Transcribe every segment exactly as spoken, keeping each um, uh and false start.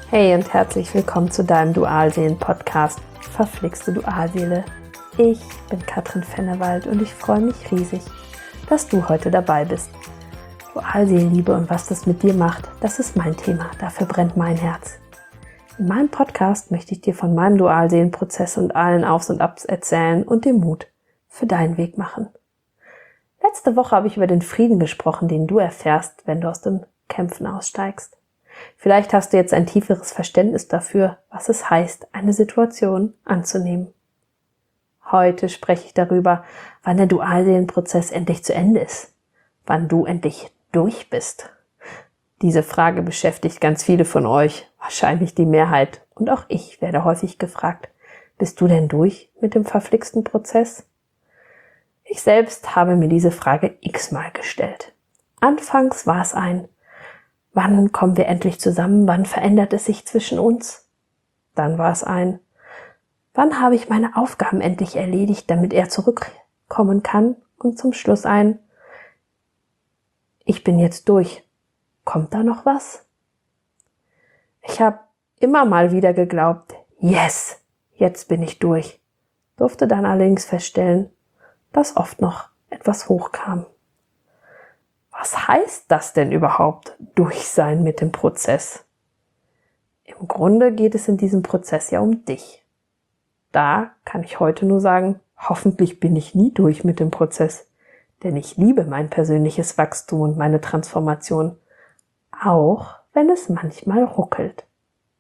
Hey und herzlich willkommen zu deinem Dualseelen-Podcast Verflixte Dualseele. Ich bin Katrin Fennewald und ich freue mich riesig, dass du heute dabei bist. Dualseelenliebe und was das mit dir macht, das ist mein Thema, dafür brennt mein Herz. In meinem Podcast möchte ich dir von meinem Dualseelenprozess und allen Aufs und Abs erzählen und den Mut für deinen Weg machen. Letzte Woche habe ich über den Frieden gesprochen, den du erfährst, wenn du aus dem Kämpfen aussteigst. Vielleicht hast du jetzt ein tieferes Verständnis dafür, was es heißt, eine Situation anzunehmen. Heute spreche ich darüber, wann der Dualseelenprozess endlich zu Ende ist, wann du endlich durch bist. Diese Frage beschäftigt ganz viele von euch, wahrscheinlich die Mehrheit, und auch ich werde häufig gefragt, bist du denn durch mit dem verflixten Prozess? Ich selbst habe mir diese Frage x-mal gestellt. Anfangs war es ein Wann kommen wir endlich zusammen? Wann verändert es sich zwischen uns? Dann war es ein, wann habe ich meine Aufgaben endlich erledigt, damit er zurückkommen kann? Und zum Schluss ein, ich bin jetzt durch. Kommt da noch was? Ich habe immer mal wieder geglaubt, yes, jetzt bin ich durch. Durfte dann allerdings feststellen, dass oft noch etwas hochkam. Was heißt das denn überhaupt, durch sein mit dem Prozess? Im Grunde geht es in diesem Prozess ja um dich. Da kann ich heute nur sagen, hoffentlich bin ich nie durch mit dem Prozess, denn ich liebe mein persönliches Wachstum und meine Transformation, auch wenn es manchmal ruckelt.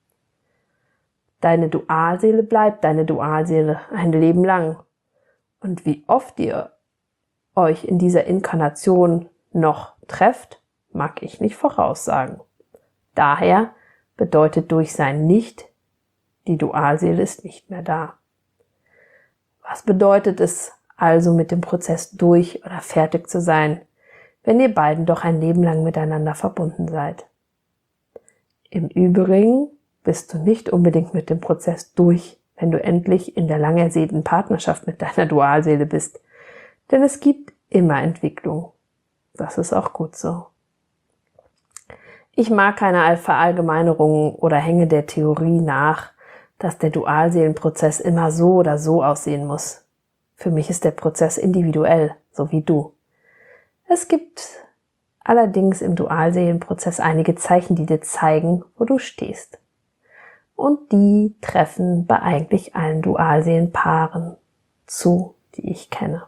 Deine Dualseele bleibt deine Dualseele ein Leben lang. Und wie oft ihr euch in dieser Inkarnation noch trefft, mag ich nicht voraussagen. Daher bedeutet Durchsein nicht, die Dualseele ist nicht mehr da. Was bedeutet es also, mit dem Prozess durch oder fertig zu sein, wenn ihr beiden doch ein Leben lang miteinander verbunden seid? Im Übrigen bist du nicht unbedingt mit dem Prozess durch, wenn du endlich in der lang ersehnten Partnerschaft mit deiner Dualseele bist, denn es gibt immer Entwicklung. Das ist auch gut so. Ich mag keine Verallgemeinerungen oder hänge der Theorie nach, dass der Dualseelenprozess immer so oder so aussehen muss. Für mich ist der Prozess individuell, so wie du. Es gibt allerdings im Dualseelenprozess einige Zeichen, die dir zeigen, wo du stehst. Und die treffen bei eigentlich allen Dualseelenpaaren zu, die ich kenne.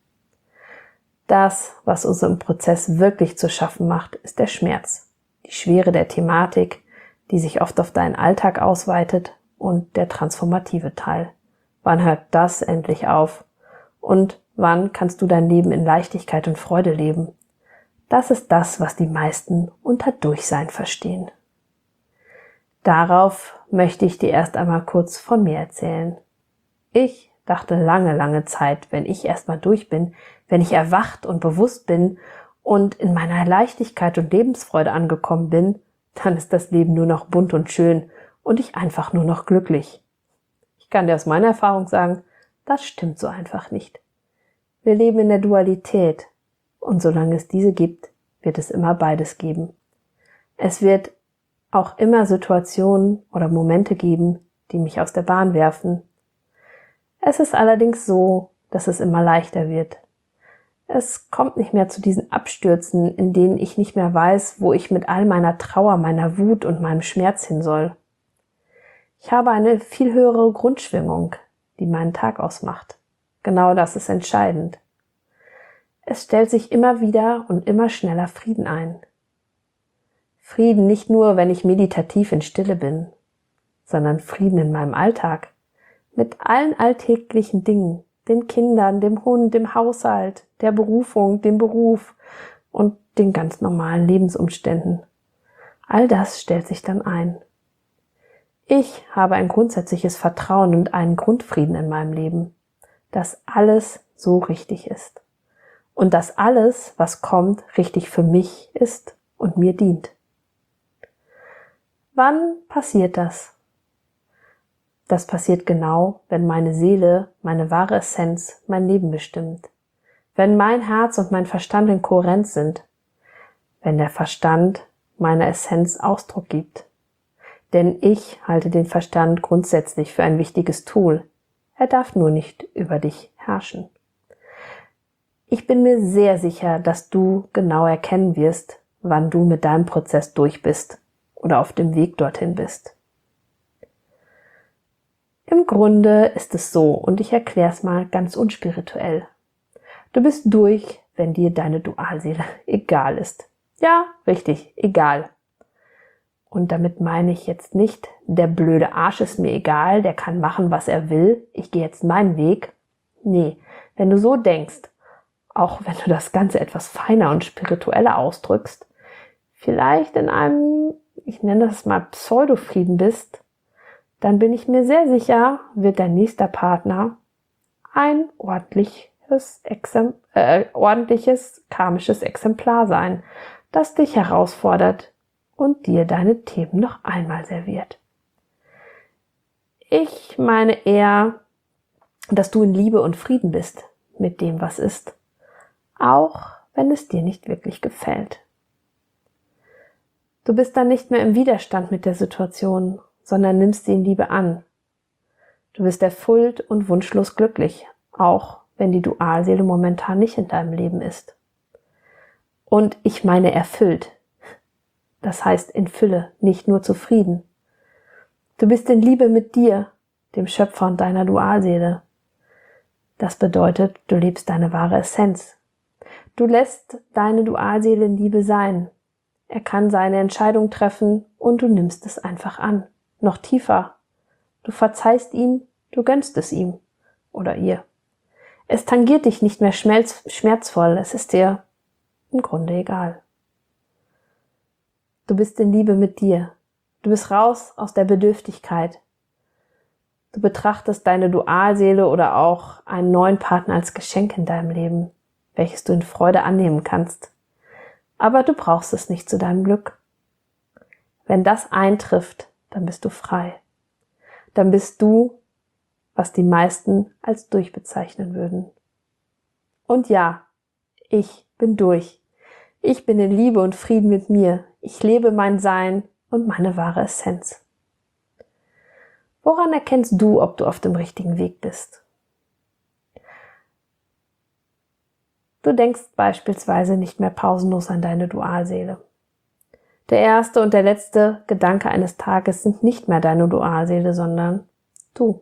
Das, was uns im Prozess wirklich zu schaffen macht, ist der Schmerz, die Schwere der Thematik, die sich oft auf deinen Alltag ausweitet, und der transformative Teil. Wann hört das endlich auf? Und wann kannst du dein Leben in Leichtigkeit und Freude leben? Das ist das, was die meisten unter Durchsein verstehen. Darauf möchte ich dir erst einmal kurz von mir erzählen. Ich dachte lange, lange Zeit, wenn ich erstmal durch bin, wenn ich erwacht und bewusst bin und in meiner Leichtigkeit und Lebensfreude angekommen bin, dann ist das Leben nur noch bunt und schön und ich einfach nur noch glücklich. Ich kann dir aus meiner Erfahrung sagen, das stimmt so einfach nicht. Wir leben in der Dualität und solange es diese gibt, wird es immer beides geben. Es wird auch immer Situationen oder Momente geben, die mich aus der Bahn werfen. Es ist allerdings so, dass es immer leichter wird. Es kommt nicht mehr zu diesen Abstürzen, in denen ich nicht mehr weiß, wo ich mit all meiner Trauer, meiner Wut und meinem Schmerz hin soll. Ich habe eine viel höhere Grundschwingung, die meinen Tag ausmacht. Genau das ist entscheidend. Es stellt sich immer wieder und immer schneller Frieden ein. Frieden nicht nur, wenn ich meditativ in Stille bin, sondern Frieden in meinem Alltag, mit allen alltäglichen Dingen, den Kindern, dem Hund, dem Haushalt, der Berufung, dem Beruf und den ganz normalen Lebensumständen. All das stellt sich dann ein. Ich habe ein grundsätzliches Vertrauen und einen Grundfrieden in meinem Leben, dass alles so richtig ist und dass alles, was kommt, richtig für mich ist und mir dient. Wann passiert das? Das passiert genau, wenn meine Seele, meine wahre Essenz, mein Leben bestimmt. Wenn mein Herz und mein Verstand in Kohärenz sind. Wenn der Verstand meiner Essenz Ausdruck gibt. Denn ich halte den Verstand grundsätzlich für ein wichtiges Tool. Er darf nur nicht über dich herrschen. Ich bin mir sehr sicher, dass du genau erkennen wirst, wann du mit deinem Prozess durch bist oder auf dem Weg dorthin bist. Im Grunde ist es so, und ich erkläre es mal ganz unspirituell. Du bist durch, wenn dir deine Dualseele egal ist. Ja, richtig, egal. Und damit meine ich jetzt nicht, der blöde Arsch ist mir egal, der kann machen, was er will, ich gehe jetzt meinen Weg. Nee, wenn du so denkst, auch wenn du das Ganze etwas feiner und spiritueller ausdrückst, vielleicht in einem, ich nenne das mal Pseudofrieden bist, dann bin ich mir sehr sicher, wird dein nächster Partner ein ordentliches, Exemp- äh, ordentliches karmisches Exemplar sein, das dich herausfordert und dir deine Themen noch einmal serviert. Ich meine eher, dass du in Liebe und Frieden bist mit dem, was ist, auch wenn es dir nicht wirklich gefällt. Du bist dann nicht mehr im Widerstand mit der Situation, sondern nimmst sie in Liebe an. Du bist erfüllt und wunschlos glücklich, auch wenn die Dualseele momentan nicht in deinem Leben ist. Und ich meine erfüllt. Das heißt in Fülle, nicht nur zufrieden. Du bist in Liebe mit dir, dem Schöpfer und deiner Dualseele. Das bedeutet, du lebst deine wahre Essenz. Du lässt deine Dualseele in Liebe sein. Er kann seine Entscheidung treffen und du nimmst es einfach an. Noch tiefer. Du verzeihst ihm, du gönnst es ihm oder ihr. Es tangiert dich nicht mehr schmerz, schmerzvoll, es ist dir im Grunde egal. Du bist in Liebe mit dir. Du bist raus aus der Bedürftigkeit. Du betrachtest deine Dualseele oder auch einen neuen Partner als Geschenk in deinem Leben, welches du in Freude annehmen kannst. Aber du brauchst es nicht zu deinem Glück. Wenn das eintrifft, dann bist du frei. Dann bist du, was die meisten als durch bezeichnen würden. Und ja, ich bin durch. Ich bin in Liebe und Frieden mit mir. Ich lebe mein Sein und meine wahre Essenz. Woran erkennst du, ob du auf dem richtigen Weg bist? Du denkst beispielsweise nicht mehr pausenlos an deine Dualseele. Der erste und der letzte Gedanke eines Tages sind nicht mehr deine Dualseele, sondern du.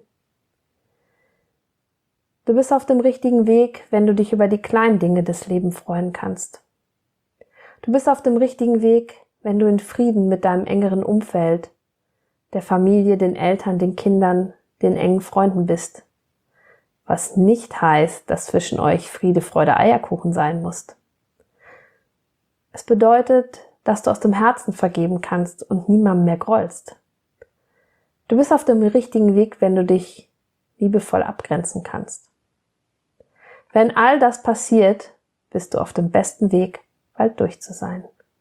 Du bist auf dem richtigen Weg, wenn du dich über die kleinen Dinge des Lebens freuen kannst. Du bist auf dem richtigen Weg, wenn du in Frieden mit deinem engeren Umfeld, der Familie, den Eltern, den Kindern, den engen Freunden bist. Was nicht heißt, dass zwischen euch Friede, Freude, Eierkuchen sein muss. Es bedeutet, dass du aus dem Herzen vergeben kannst und niemandem mehr grollst. Du bist auf dem richtigen Weg, wenn du dich liebevoll abgrenzen kannst. Wenn all das passiert, bist du auf dem besten Weg, bald durch zu sein.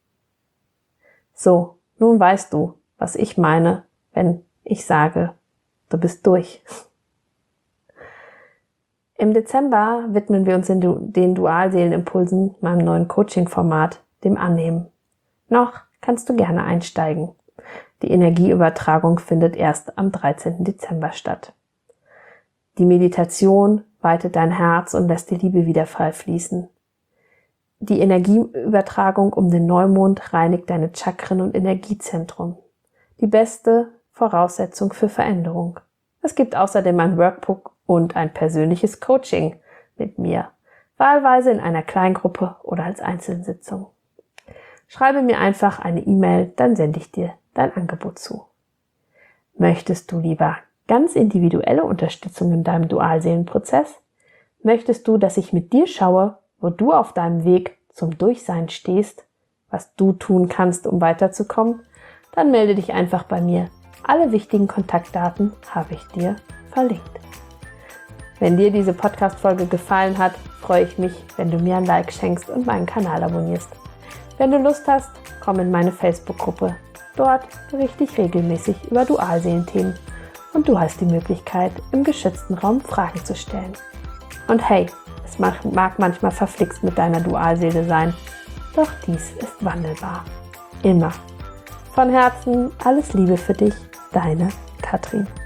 So, nun weißt du, was ich meine, wenn ich sage, du bist durch. Im Dezember widmen wir uns in den Dualseelenimpulsen, meinem neuen Coaching-Format, dem Annehmen. Noch kannst du gerne einsteigen. Die Energieübertragung findet erst am dreizehnten Dezember statt. Die Meditation weitet dein Herz und lässt die Liebe wieder frei fließen. Die Energieübertragung um den Neumond reinigt deine Chakren und Energiezentrum. Die beste Voraussetzung für Veränderung. Es gibt außerdem ein Workbook und ein persönliches Coaching mit mir, wahlweise in einer Kleingruppe oder als Einzelsitzung. Schreibe mir einfach eine E-Mail, dann sende ich dir dein Angebot zu. Möchtest du lieber ganz individuelle Unterstützung in deinem Dualseelenprozess? Möchtest du, dass ich mit dir schaue, wo du auf deinem Weg zum Durchsein stehst, was du tun kannst, um weiterzukommen? Dann melde dich einfach bei mir. Alle wichtigen Kontaktdaten habe ich dir verlinkt. Wenn dir diese Podcast-Folge gefallen hat, freue ich mich, wenn du mir ein Like schenkst und meinen Kanal abonnierst. Wenn du Lust hast, komm in meine Facebook-Gruppe. Dort berichte ich regelmäßig über Dualseelenthemen und du hast die Möglichkeit, im geschützten Raum Fragen zu stellen. Und hey, es mag manchmal verflixt mit deiner Dualseele sein, doch dies ist wandelbar. Immer. Von Herzen alles Liebe für dich, deine Katrin.